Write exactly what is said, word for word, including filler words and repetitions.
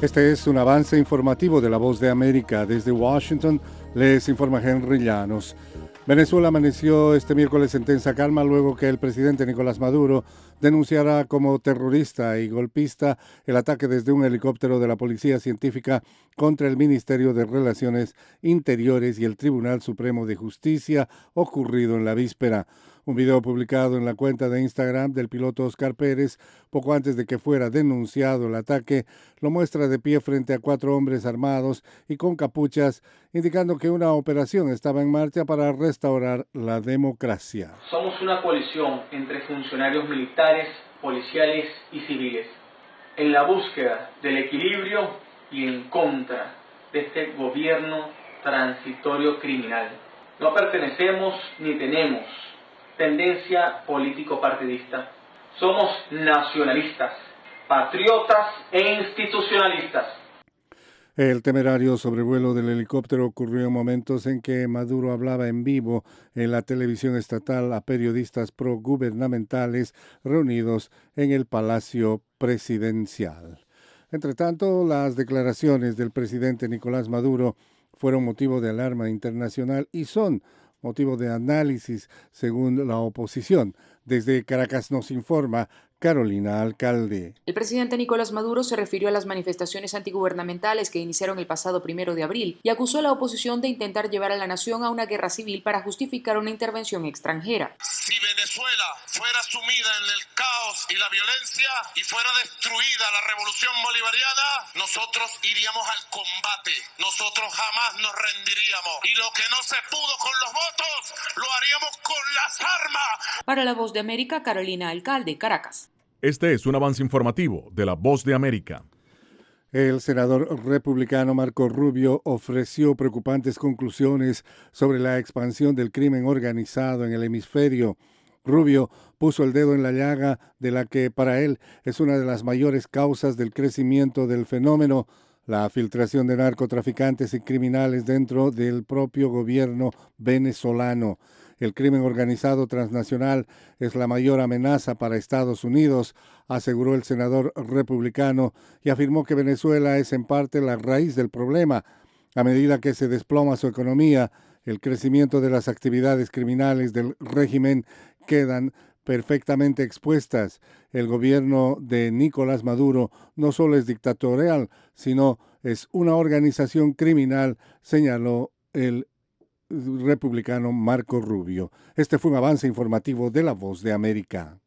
Este es un avance informativo de La Voz de América. Desde Washington les informa Henry Llanos. Venezuela amaneció este miércoles en tensa calma luego que el presidente Nicolás Maduro denunciara como terrorista y golpista el ataque desde un helicóptero de la Policía Científica contra el Ministerio de Relaciones Interiores y el Tribunal Supremo de Justicia ocurrido en la víspera. Un video publicado en la cuenta de Instagram del piloto Oscar Pérez, poco antes de que fuera denunciado el ataque, lo muestra de pie frente a cuatro hombres armados y con capuchas, indicando que una operación estaba en marcha para restaurar la democracia. Somos una coalición entre funcionarios militares, policiales y civiles, en la búsqueda del equilibrio y en contra de este gobierno transitorio criminal. No pertenecemos ni tenemos tendencia político-partidista. Somos nacionalistas, patriotas e institucionalistas. El temerario sobrevuelo del helicóptero ocurrió en momentos en que Maduro hablaba en vivo en la televisión estatal a periodistas progubernamentales reunidos en el Palacio Presidencial. Entre tanto, las declaraciones del presidente Nicolás Maduro fueron motivo de alarma internacional y son motivo de análisis según la oposición. Desde Caracas nos informa Carolina Alcalde. El presidente Nicolás Maduro se refirió a las manifestaciones antigubernamentales que iniciaron el pasado primero de abril y acusó a la oposición de intentar llevar a la nación a una guerra civil para justificar una intervención extranjera. Si Venezuela fuera sumida en el caos y la violencia y fuera destruida la revolución bolivariana, nosotros iríamos al combate, nosotros jamás nos rendiríamos y lo que no se pudo con los votos, lo haríamos con las armas. Para La Voz de América, Carolina Alcalde, Caracas. Este es un avance informativo de La Voz de América. El senador republicano Marco Rubio ofreció preocupantes conclusiones sobre la expansión del crimen organizado en el hemisferio. Rubio puso el dedo en la llaga de la que para él es una de las mayores causas del crecimiento del fenómeno, la filtración de narcotraficantes y criminales dentro del propio gobierno venezolano. El crimen organizado transnacional es la mayor amenaza para Estados Unidos, aseguró el senador republicano, y afirmó que Venezuela es en parte la raíz del problema. A medida que se desploma su economía, el crecimiento de las actividades criminales del régimen quedan perfectamente expuestas. El gobierno de Nicolás Maduro no solo es dictatorial, sino es una organización criminal, señaló el republicano Marco Rubio. Este fue un avance informativo de La Voz de América.